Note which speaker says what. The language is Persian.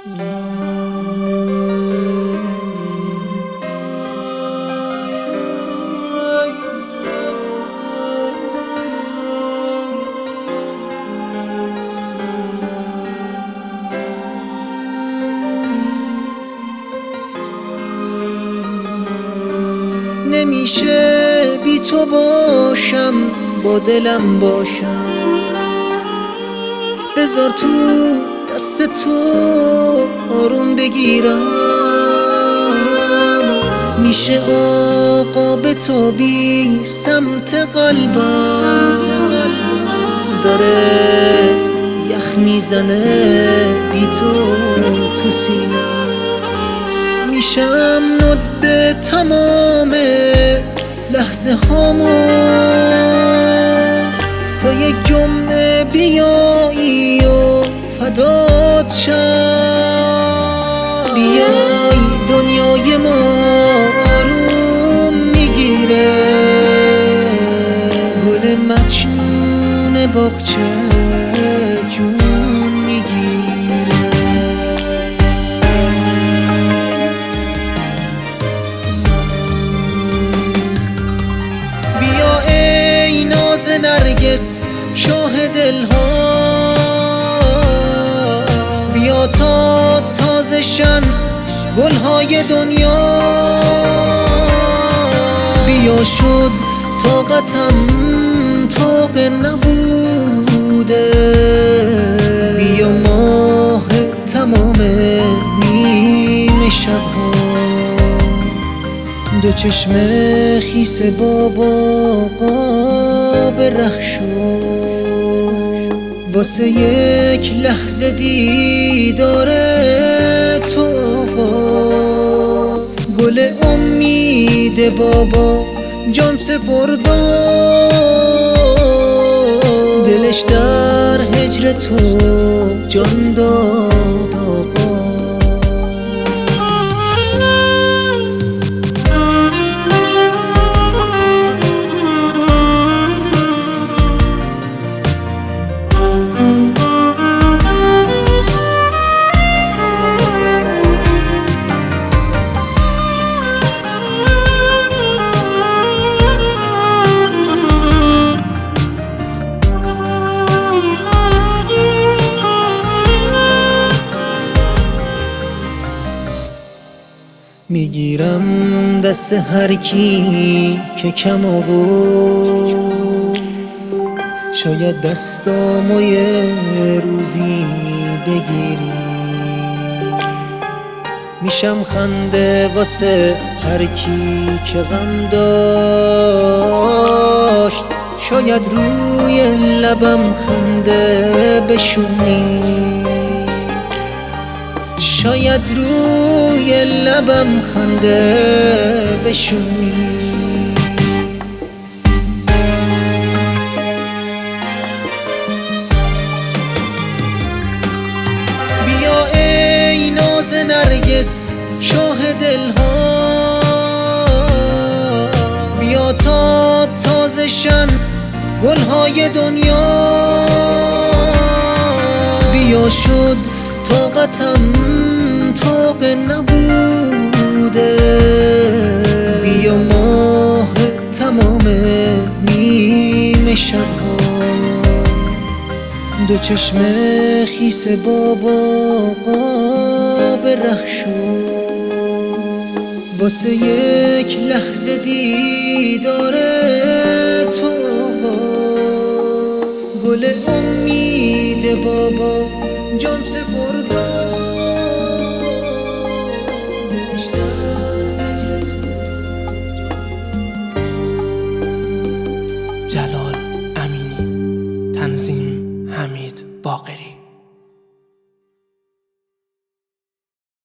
Speaker 1: نمیشه بی تو باشم، با دلم باشم. بذار تو دست تو آروم بگیرم. میشه آقا بتابی سمت قلبم، داره یخ میزنه بی تو سینم. میشم ندبه تمام لحظه هامون، تا یک جمعه بیایی و فدات شم. بیای دنیای ما آروم میگیره، گل مجنون باغچه جون میگیره. بیا ای ناز نرگس شاه دلها، بیا تا تازه شن گلهای دنیا. بیا شد طاقتم طاق نبوده، بیا ماه تمام نیمه شبها. دو چشم خیس بابا قاب ره شد، واسه یک لحظه دیدار تو آقا. گل امید بابا جان سپرداد، دلش در هجر تو جان داد آقا. میگیرم دست هر کی که کم آورد، شاید دستامو یه روزی بگیری. میشم خنده واسه هر کی که غم داشت، شاید روی لبم خنده بشونی. شاید روی لبم خنده بشونی. بیا ای ناز نرگس شاه دلها، بیا تا تازه شن گلهای دنیا. بیا شد طاقتم طاق نبوده، بیا ماه تمام نیمه شبها. دو چشم خیس بابا قاب ره شد، واسه یک لحظه دیدار تو آقا. گل امید بابا جان سپرداد، دلش در هجر تو
Speaker 2: جلال امینی، تنظیم حمید باقری.